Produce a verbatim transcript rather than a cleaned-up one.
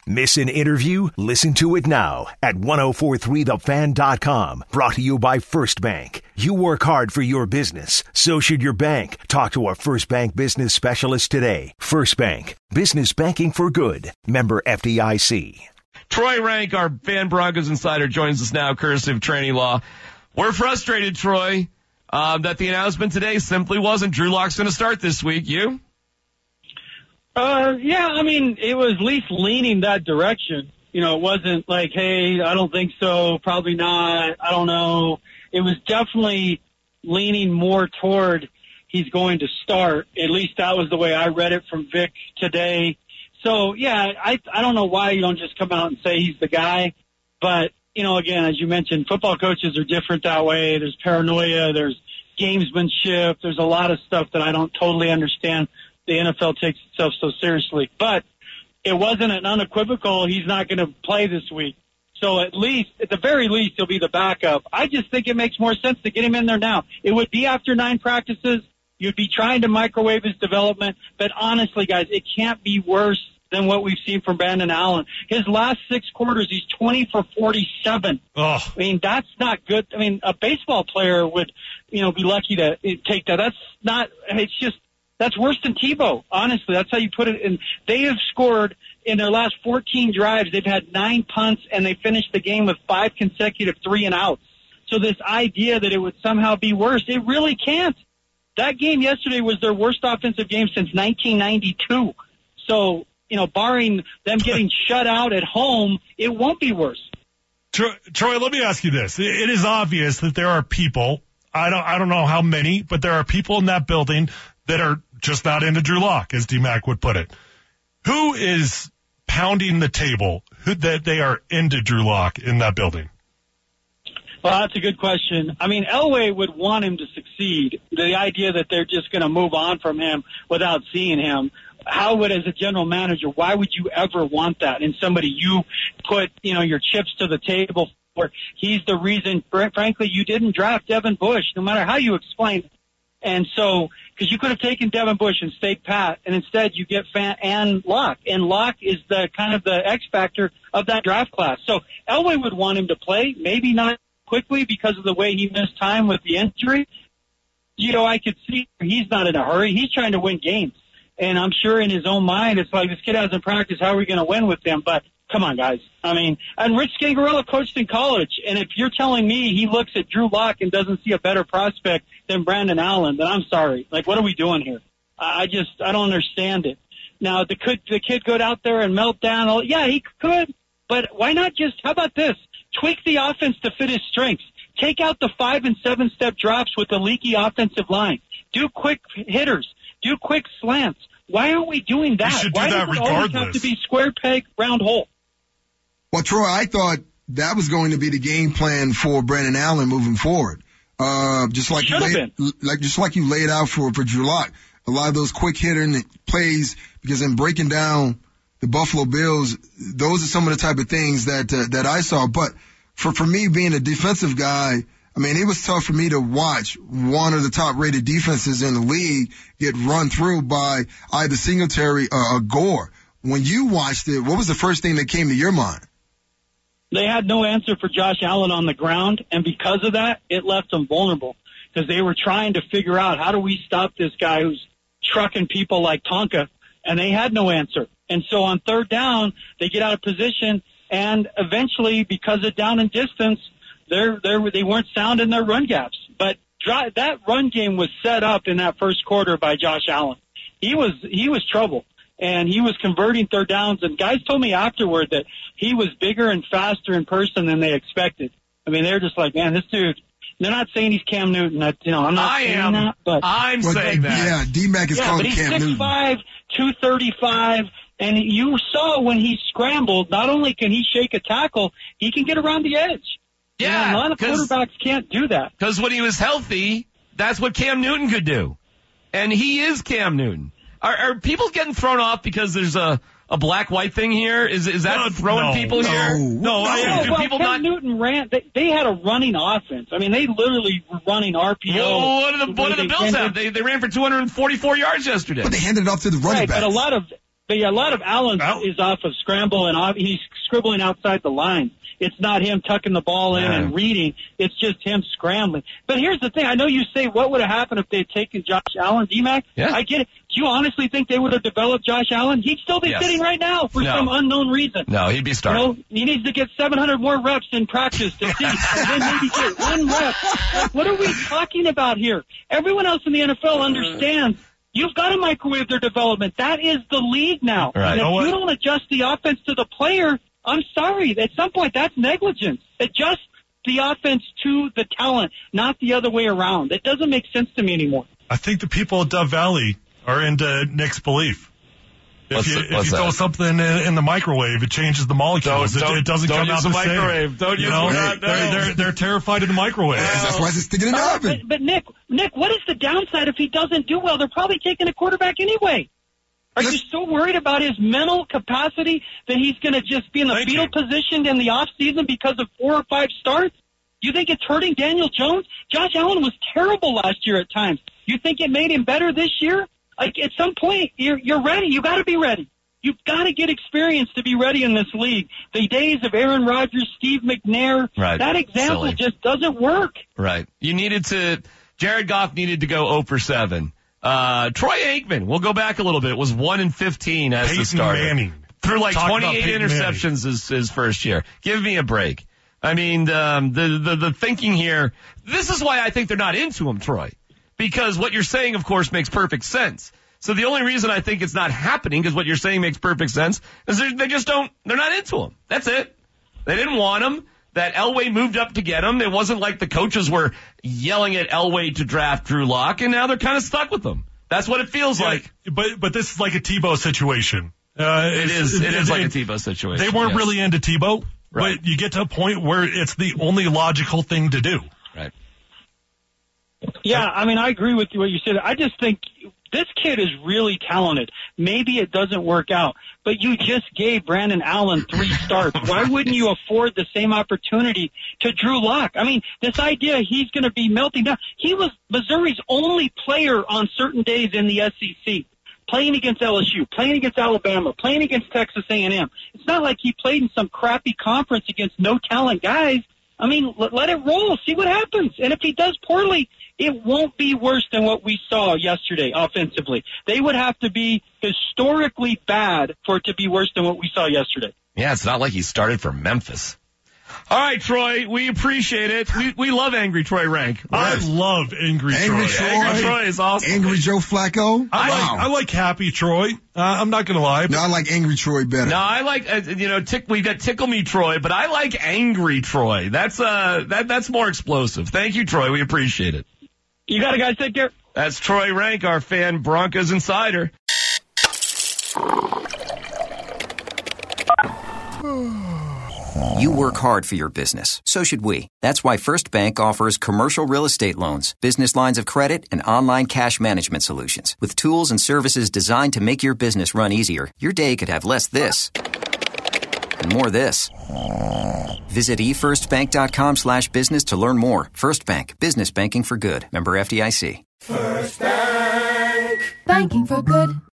Miss an interview? Listen to it now at ten forty-three the fan dot com. Brought to you by First Bank. You work hard for your business. So should your bank. Talk to a First Bank business specialist today. First Bank. Business banking for good. Member F D I C. Troy Rank, our Fan Broncos insider, joins us now, courtesy of Tranny Law. We're frustrated, Troy, uh, that the announcement today simply wasn't Drew Lock's going to start this week. You? Uh, yeah, I mean, it was at least leaning that direction. You know, it wasn't like, hey, I don't think so, probably not, I don't know. It was definitely leaning more toward he's going to start. At least that was the way I read it from Vic today. So, yeah, I I don't know why you don't just come out and say he's the guy. But, you know, again, as you mentioned, football coaches are different that way. There's paranoia. There's gamesmanship. There's a lot of stuff that I don't totally understand. The N F L takes itself so seriously. But it wasn't an unequivocal, he's not going to play this week. So at least, at the very least, he'll be the backup. I just think it makes more sense to get him in there now. It would be after nine practices. You'd be trying to microwave his development. But honestly, guys, it can't be worse than what we've seen from Brandon Allen. His last six quarters, he's twenty for forty-seven. Oh. I mean, that's not good. I mean, a baseball player would, you know, be lucky to take that. That's not, it's just, that's worse than Tebow. Honestly, that's how you put it. And they have scored in their last fourteen drives. They've had nine punts, and they finished the game with five consecutive three and outs. So this idea that it would somehow be worse, it really can't. That game yesterday was their worst offensive game since nineteen ninety-two. So, you know, barring them getting shut out at home, it won't be worse. Troy, Troy, let me ask you this. It is obvious that there are people, I don't, I don't know how many, but there are people in that building that are just not into Drew Lock, as D-Mac would put it. Who is pounding the table who, that they are into Drew Lock in that building? Well, that's a good question. I mean, Elway would want him to succeed. The idea that they're just going to move on from him without seeing him, how would, as a general manager, why would you ever want that in somebody you put, you know, your chips to the table for? He's the reason, frankly, you didn't draft Devin Bush, no matter how you explain it. And so, because you could have taken Devin Bush and stayed pat, and instead you get Fan and Locke. And Locke is the kind of the X factor of that draft class. So Elway would want him to play, maybe not quickly because of the way he missed time with the injury. You know, I could see he's not in a hurry. He's trying to win games. And I'm sure in his own mind, it's like, this kid hasn't practiced. How are we going to win with him? But come on, guys. I mean, and Rich Scangarello coached in college. And if you're telling me he looks at Drew Lock and doesn't see a better prospect than Brandon Allen, then I'm sorry. Like, what are we doing here? I just, I don't understand it. Now, the, could the kid go out there and melt down? Oh, yeah, he could. But why not just, how about this? Tweak the offense to fit his strengths. Take out the five and seven step drops with the leaky offensive line. Do quick hitters. Do quick slants. Why aren't we doing that? We should do Why that does it regardless. always have to be square peg, round hole? Well, Troy, I thought that was going to be the game plan for Brandon Allen moving forward. Uh, just like you laid, like just like you laid out for for Drew Lock. A lot of those quick hitting plays, because in breaking down the Buffalo Bills, those are some of the type of things that uh, that I saw. But for for me, being a defensive guy, I mean, it was tough for me to watch one of the top-rated defenses in the league get run through by either Singletary or, or Gore. When you watched it, what was the first thing that came to your mind? They had no answer for Josh Allen on the ground, and because of that, it left them vulnerable because they were trying to figure out, how do we stop this guy who's trucking people like Tonka, and they had no answer. And so on third down, they get out of position, and eventually, because of down and distance, they're, they're, they weren't sound in their run gaps. But dry, that run game was set up in that first quarter by Josh Allen. He was he was trouble, and he was converting third downs. And guys told me afterward that he was bigger and faster in person than they expected. I mean, they're just like, man, this dude. They're not saying he's Cam Newton. That, you know, I'm not I saying am. that, but I'm well, saying that. Yeah, D-Mac is yeah, calling but he's Cam six Newton. five, two thirty-five, and you saw when he scrambled, not only can he shake a tackle, he can get around the edge. Yeah, you know, a lot of quarterbacks can't do that. Because when he was healthy, that's what Cam Newton could do. And he is Cam Newton. Are, are people getting thrown off because there's a, a black-white thing here? Is is that No, throwing no, people no. here? No, I, Yeah, do well, people Cam not? Newton ran. They, they had a running offense. I mean, they literally were running R P O. Well, what do the, what do the Bills ended. have? They they ran for two hundred forty-four yards yesterday. But they handed it off to the running Right, backs. but a lot of But yeah, a lot of Allen Al- is off of scramble and off, he's scribbling outside the lines. It's not him tucking the ball in and reading. It's just him scrambling. But here's the thing. I know you say, what would have happened if they had taken Josh Allen, D-Mac? Yeah. I get it. Do you honestly think they would have developed Josh Allen? He'd still be Yes. sitting right now for No. some unknown reason. No, he'd be starting. You know, he needs to get seven hundred more reps in practice to see, and then maybe get one rep. Like, what are we talking about here? Everyone else in the N F L understands you've got to microwave their development. That is the league now. Right. And if You know what? you don't adjust the offense to the player, I'm sorry. At some point, that's negligence. Adjust the offense to the talent, not the other way around. It doesn't make sense to me anymore. I think the people at Dove Valley are into Nick's belief. If What's you, the- if what's you throw that? something in, in the microwave, it changes the molecules. Don't- it, it doesn't don't come use out the the same. microwave. Don't you use know? the- they're, no. they're, they're, they're terrified of the microwave. That's why it's sticking in the Uh, oven. but, but Nick, Nick, what is the downside if he doesn't do well? They're probably taking a quarterback anyway. Are you so worried about his mental capacity that he's going to just be in the Thank fetal you. position in the off season because of four or five starts? You think it's hurting Daniel Jones? Josh Allen was terrible last year at times. You think it made him better this year? Like at some point, you're you're ready. You got to be ready. You've got to get experience to be ready in this league. The days of Aaron Rodgers, Steve McNair, Right. that example Silly. just doesn't work. Right. You needed to, Jared Goff needed to go zero for seven. Uh, Troy Aikman, we'll go back a little bit, was one and fifteen as Peyton the starter. Manning. Threw like Talk about twenty-eight Peyton interceptions his, his first year. Give me a break. I mean, um, the, the, the thinking here, this is why I think they're not into him, Troy. Because what you're saying, of course, makes perfect sense. So the only reason I think it's not happening, because what you're saying makes perfect sense, is they they just don't, they're not into him. That's it. They didn't want him. That Elway moved up to get him. It wasn't like the coaches were yelling at Elway to draft Drew Lock, and now they're kind of stuck with him. That's what it feels Yeah, like. But but this is like a Tebow situation. Uh, It is. It is like a Tebow situation. They weren't yes. really into Tebow, Right. but you get to a point where it's the only logical thing to do. Right. Yeah, I mean, I agree with you what you said. I just think this kid is really talented. Maybe it doesn't work out, but you just gave Brandon Allen three starts. Why wouldn't you afford the same opportunity to Drew Lock? I mean, this idea he's going to be melting down. He was Missouri's only player on certain days in the S E C, playing against L S U, playing against Alabama, playing against Texas A and M. It's not like he played in some crappy conference against no-talent guys. I mean, let, let it roll. See what happens. And if he does poorly, it won't be worse than what we saw yesterday offensively. They would have to be historically bad for it to be worse than what we saw yesterday. Yeah, it's not like he started for Memphis. All right, Troy, we appreciate it. We we love Angry Troy Rank. I love Angry, Angry Troy. Troy. Angry Troy is awesome. Angry Joe Flacco. I wow. like I like Happy Troy. Uh, I'm not gonna lie. no, I like Angry Troy better. No, I like uh, you know, tick, we got Tickle Me Troy, but I like Angry Troy. That's uh that that's more explosive. Thank you, Troy. We appreciate it. You got it, guys. Take care. That's Troy Rank, our fan Broncos insider. You work hard for your business. So should we. That's why First Bank offers commercial real estate loans, business lines of credit, and online cash management solutions. With tools and services designed to make your business run easier, your day could have less this and more this. Visit e first bank dot com slash business to learn more. First Bank. Business banking for good. Member F D I C. First Bank. Banking for good.